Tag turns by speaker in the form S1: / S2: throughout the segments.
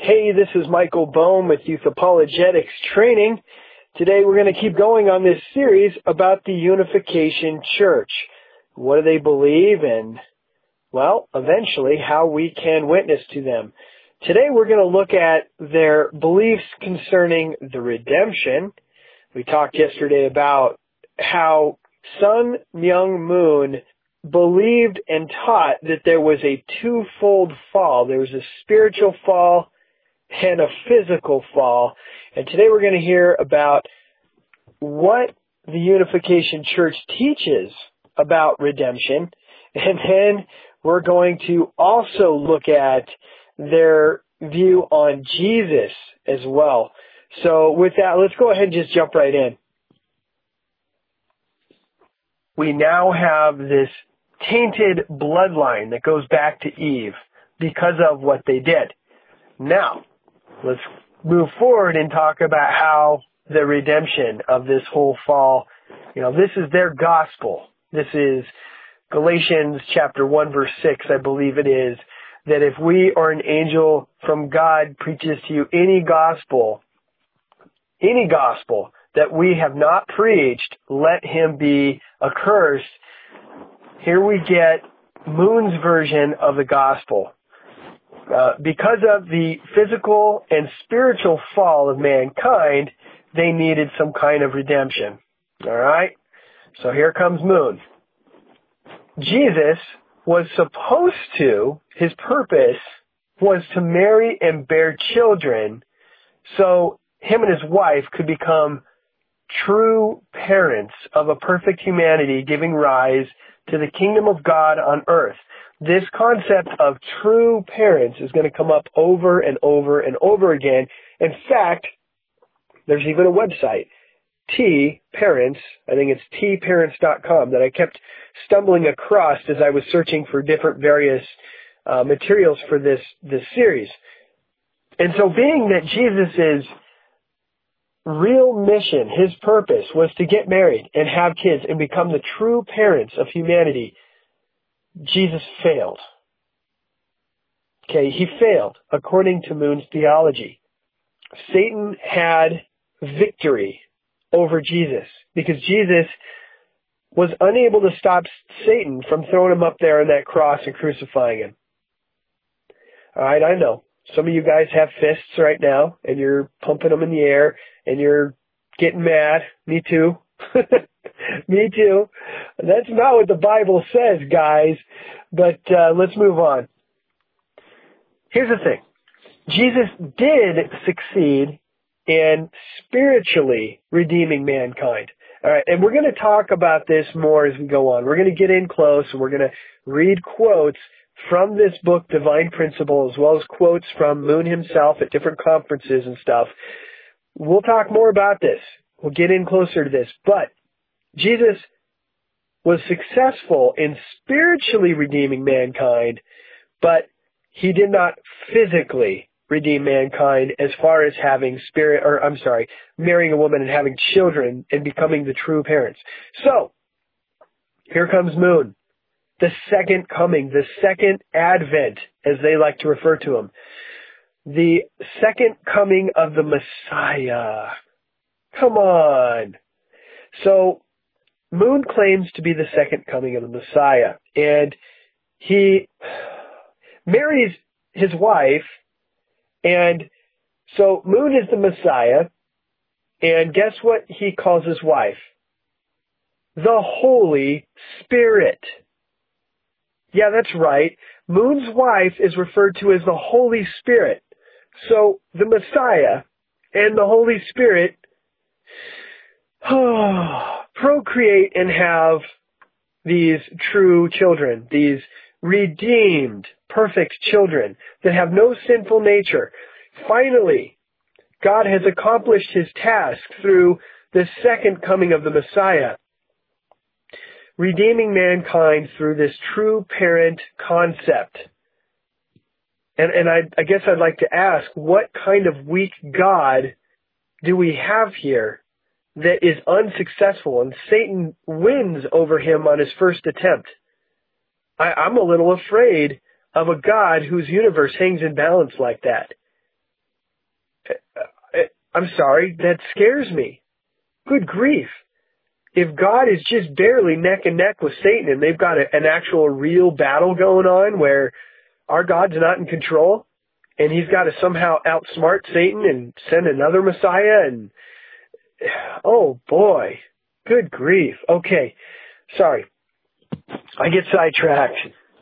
S1: Hey, this is Michael Bohm with Youth Apologetics Training. Today we're going to keep going on this series about the Unification Church. What do they believe and, well, eventually how we can witness to them. Today we're going to look at their beliefs concerning the redemption. We talked yesterday about how Sun Myung Moon believed and taught that there was a twofold fall. There was a spiritual fall and a physical fall. And today we're going to hear about what the Unification Church teaches about redemption. And then we're going to also look at their view on Jesus as well. So with that, let's go ahead and just jump right in. We now have this tainted bloodline that goes back to Eve because of what they did. Now, let's move forward and talk about how the redemption of this whole fall, this is their gospel. This is Galatians chapter 1 verse 6, I believe it is, that if we or an angel from God preaches to you any gospel that we have not preached, let him be accursed. Here we get Moon's version of the gospel. Because of the physical and spiritual fall of mankind, they needed some kind of redemption. All right? So here comes Moon. Jesus was supposed to, his purpose was to marry and bear children so him and his wife could become true parents of a perfect humanity, giving rise to the kingdom of God on earth. This concept of true parents is going to come up over and over and over again. In fact, there's even a website, T-Parents, I think it's tparents.com, that I kept stumbling across as I was searching for different various materials for this series. And so being that Jesus' real mission, his purpose, was to get married and have kids and become the true parents of humanity, Jesus failed. Okay, he failed according to Moon's theology. Satan had victory over Jesus because Jesus was unable to stop Satan from throwing him up there on that cross and crucifying him. All right, I know. Some of you guys have fists right now, and you're pumping them in the air, and you're getting mad. Me too. Me too. That's not what the Bible says, guys. But let's move on. Here's the thing. Jesus did succeed in spiritually redeeming mankind. All right, and we're going to talk about this more as we go on. We're going to get in close, and we're going to read quotes from this book, Divine Principle, as well as quotes from Moon himself at different conferences and stuff. We'll talk more about this. We'll get in closer to this. But Jesus was successful in spiritually redeeming mankind, but he did not physically redeem mankind as far as marrying a woman and having children and becoming the true parents. So, here comes Moon. The second coming, the second advent, as they like to refer to him. The second coming of the Messiah. Come on. So, Moon claims to be the second coming of the Messiah. And he marries his wife. And so Moon is the Messiah. And guess what he calls his wife? The Holy Spirit. Yeah, that's right. Moon's wife is referred to as the Holy Spirit. So the Messiah and the Holy Spirit procreate and have these true children, these redeemed, perfect children that have no sinful nature. Finally, God has accomplished his task through the second coming of the Messiah, redeeming mankind through this true parent concept. And I guess I'd like to ask, what kind of weak God do we have here that is unsuccessful and Satan wins over him on his first attempt? I'm a little afraid of a God whose universe hangs in balance like that. I'm sorry, that scares me. Good grief. If God is just barely neck and neck with Satan and they've got an actual real battle going on where our God's not in control and he's got to somehow outsmart Satan and send another Messiah and, oh boy, good grief. Okay, sorry. I get sidetracked.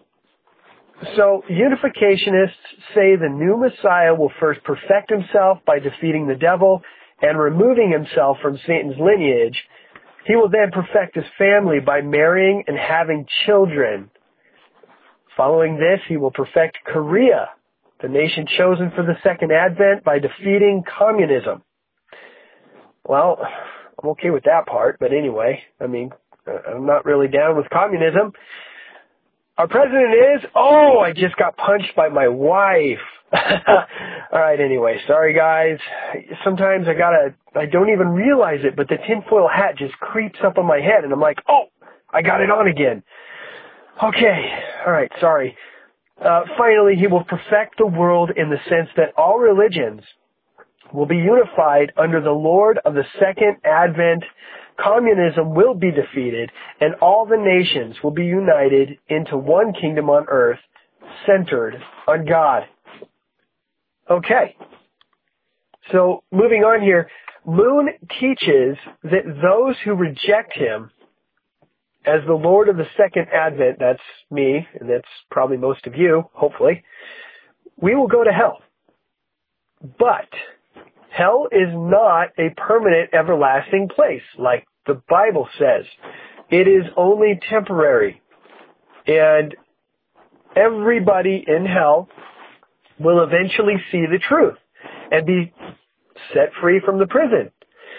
S1: So, unificationists say the new Messiah will first perfect himself by defeating the devil and removing himself from Satan's lineage. He will then perfect his family by marrying and having children. Following this, he will perfect Korea, the nation chosen for the second advent, by defeating communism. Well, I'm okay with that part, but anyway, I'm not really down with communism. Our president is, I just got punched by my wife. All right, anyway, sorry guys. Sometimes I don't even realize it, but the tinfoil hat just creeps up on my head and I'm like, I got it on again. Okay, all right, sorry. Finally, he will perfect the world in the sense that all religions will be unified under the Lord of the second advent. Communism will be defeated, and all the nations will be united into one kingdom on earth, centered on God. Okay. So, moving on here, Moon teaches that those who reject him as the Lord of the second advent, that's me, and that's probably most of you, hopefully, we will go to hell. But hell is not a permanent, everlasting place, like the Bible says. It is only temporary. And everybody in hell will eventually see the truth and be set free from the prison.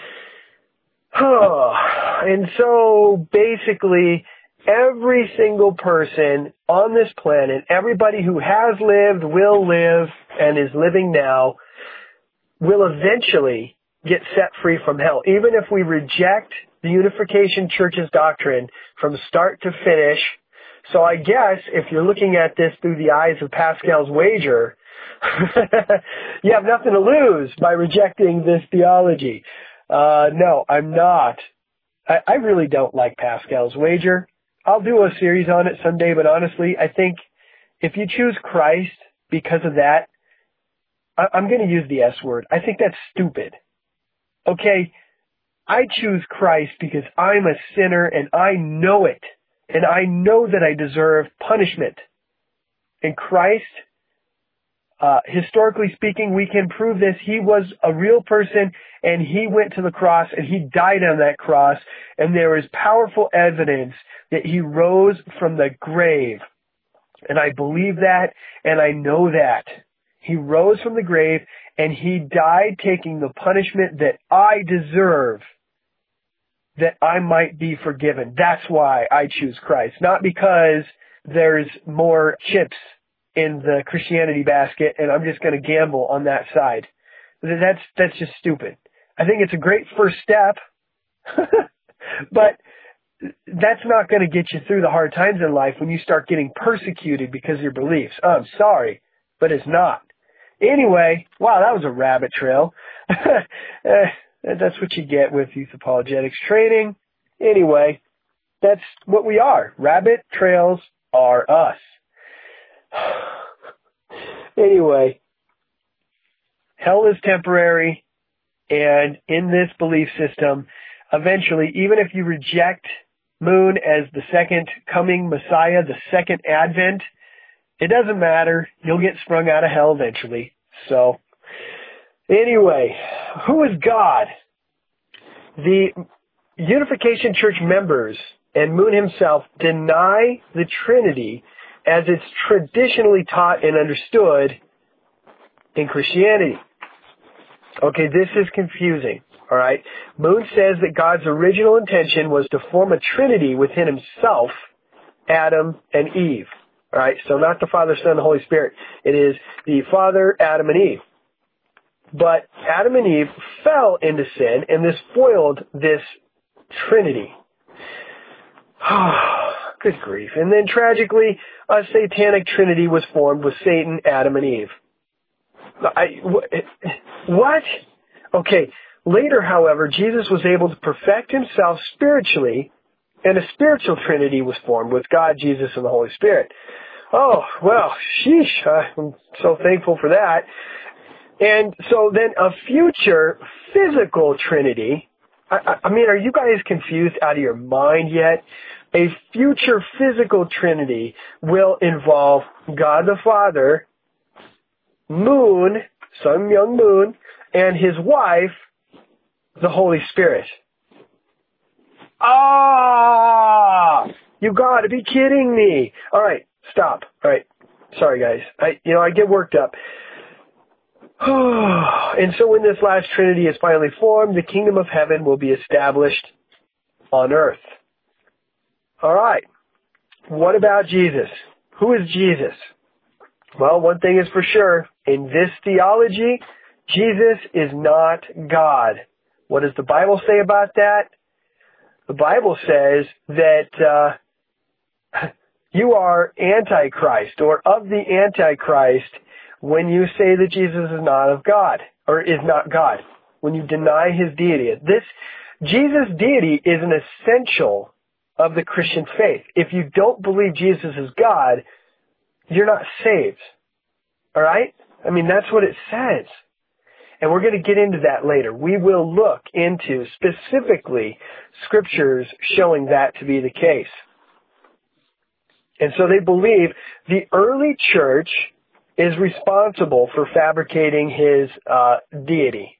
S1: And so basically, every single person on this planet, everybody who has lived, will live, and is living now, will eventually get set free from hell. Even if we reject the Unification Church's doctrine from start to finish. So I guess if you're looking at this through the eyes of Pascal's wager, you have nothing to lose by rejecting this theology. No, I'm not. I really don't like Pascal's wager. I'll do a series on it someday, but honestly, I think if you choose Christ because of that, I'm going to use the S word. I think that's stupid. Okay, I choose Christ because I'm a sinner and I know it. And I know that I deserve punishment. And Christ, historically speaking, we can prove this. He was a real person and he went to the cross and he died on that cross. And there is powerful evidence that he rose from the grave. And I believe that and I know that. He rose from the grave and he died taking the punishment that I deserve, that I might be forgiven. That's why I choose Christ. Not because there's more chips in the Christianity basket and I'm just going to gamble on that side. That's just stupid. I think it's a great first step, but that's not going to get you through the hard times in life when you start getting persecuted because of your beliefs. I'm sorry, but it's not. Anyway, wow, that was a rabbit trail. That's what you get with youth apologetics training. Anyway, that's what we are. Rabbit trails are us. Anyway, hell is temporary, and in this belief system, eventually, even if you reject Moon as the second coming Messiah, the second advent, it doesn't matter. You'll get sprung out of hell eventually. So, anyway, who is God? The Unification Church members and Moon himself deny the Trinity as it's traditionally taught and understood in Christianity. Okay, this is confusing. All right. Moon says that God's original intention was to form a Trinity within himself, Adam, and Eve. All right, so not the Father, Son, and the Holy Spirit. It is the Father, Adam, and Eve. But Adam and Eve fell into sin, and this foiled this Trinity. Good grief. And then tragically, a satanic Trinity was formed with Satan, Adam, and Eve. What? Okay. Later, however, Jesus was able to perfect himself spiritually, and a spiritual trinity was formed with God, Jesus, and the Holy Spirit. Oh, well, sheesh. I'm so thankful for that. And so then a future physical trinity. I mean, are you guys confused out of your mind yet? A future physical trinity will involve God the Father, Moon, Sun Myung Moon, and his wife, the Holy Spirit. Ah! You gotta be kidding me. Alright, stop. Alright. Sorry guys. I get worked up. And so when this last Trinity is finally formed, the kingdom of heaven will be established on earth. Alright. What about Jesus? Who is Jesus? Well, one thing is for sure. In this theology, Jesus is not God. What does the Bible say about that? The Bible says that you are Antichrist, or of the Antichrist, when you say that Jesus is not of God, or is not God, when you deny his deity. Jesus' deity is an essential of the Christian faith. If you don't believe Jesus is God, you're not saved. Alright? I mean, that's what it says. And we're going to get into that later. We will look into specifically scriptures showing that to be the case. And so they believe the early church is responsible for fabricating his deity.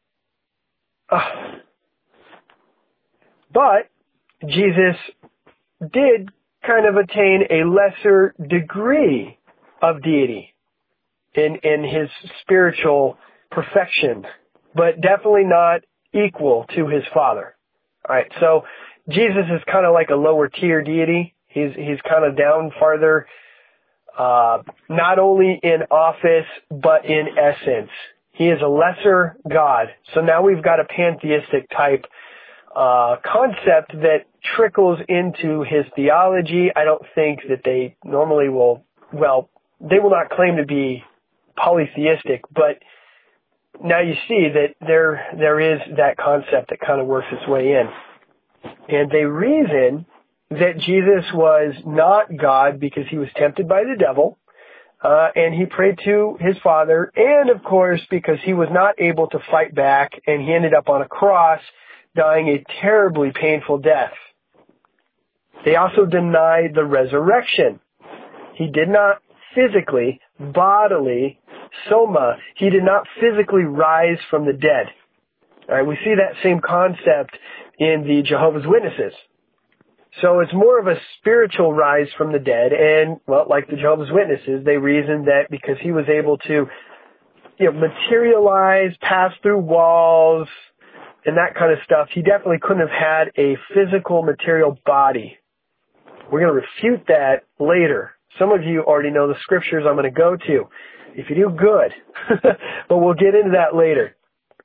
S1: But Jesus did kind of attain a lesser degree of deity in his spiritual perfection, but definitely not equal to his Father. All right, so Jesus is kind of like a lower tier deity. He's kind of down farther, not only in office, but in essence. He is a lesser God. So now we've got a pantheistic type concept that trickles into his theology. I don't think that they normally they will not claim to be polytheistic, but now you see that there is that concept that kind of works its way in. And they reason that Jesus was not God because he was tempted by the devil, and he prayed to his Father, and of course because he was not able to fight back, and he ended up on a cross dying a terribly painful death. They also denied the resurrection. He did not physically, bodily, soma, he did not physically rise from the dead. All right, we see that same concept in the Jehovah's Witnesses. So it's more of a spiritual rise from the dead, and, well, like the Jehovah's Witnesses, they reasoned that because he was able to, materialize, pass through walls, and that kind of stuff, he definitely couldn't have had a physical material body. We're going to refute that later. Some of you already know the scriptures I'm going to go to. If you do, good. But we'll get into that later.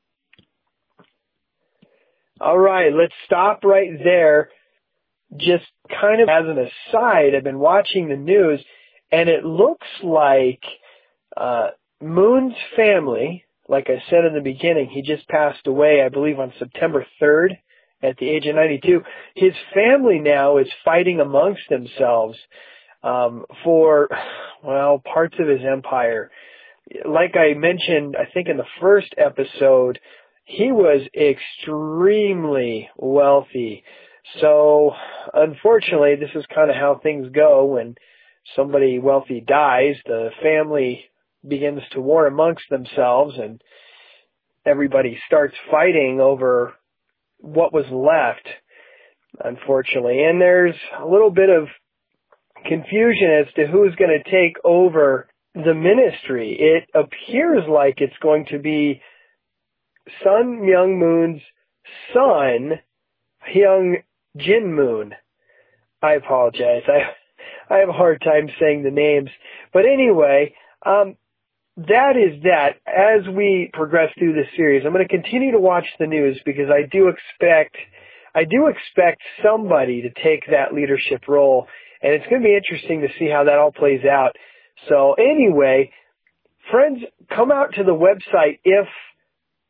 S1: All right, let's stop right there. Just kind of as an aside, I've been watching the news, and it looks like Moon's family, like I said in the beginning, he just passed away, I believe, on September 3rd at the age of 92. His family now is fighting amongst themselves for, parts of his empire. Like I mentioned, I think in the first episode, he was extremely wealthy. So, unfortunately, this is kind of how things go. When somebody wealthy dies, the family begins to war amongst themselves, and everybody starts fighting over what was left, unfortunately. And there's a little bit of confusion as to who's going to take over the ministry. It appears like it's going to be Sun Myung Moon's son, Hyung Jin Moon. I apologize. I have a hard time saying the names. But anyway, that is that. As we progress through this series, I'm going to continue to watch the news because I do expect somebody to take that leadership role, and it's going to be interesting to see how that all plays out. So anyway, friends, come out to the website if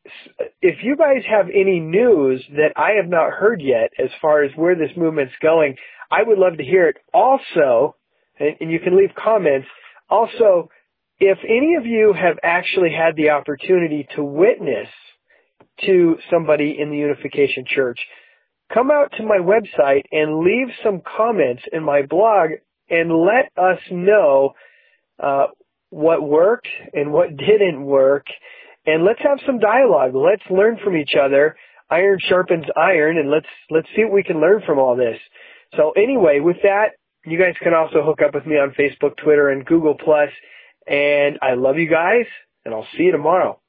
S1: if you guys have any news that I have not heard yet as far as where this movement's going, I would love to hear it. Also, and you can leave comments, also, if any of you have actually had the opportunity to witness to somebody in the Unification Church, come out to my website and leave some comments in my blog and let us know what worked and what didn't work. And let's have some dialogue. Let's learn from each other. Iron sharpens iron, and let's see what we can learn from all this. So anyway, with that, you guys can also hook up with me on Facebook, Twitter, and Google+. And I love you guys, and I'll see you tomorrow.